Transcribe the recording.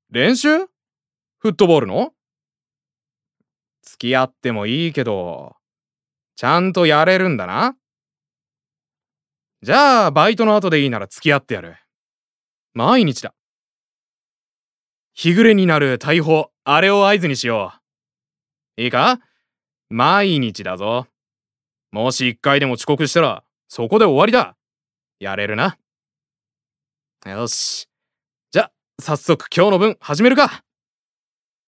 練習？フットボールの？付き合ってもいいけど、ちゃんとやれるんだな。じゃあ、バイトの後でいいなら付き合ってやる。毎日だ。日暮れになる大砲、あれを合図にしよう。いいか？毎日だぞ。もし一回でも遅刻したら、そこで終わりだ。やれるな。よし。じゃ、早速今日の分始めるか。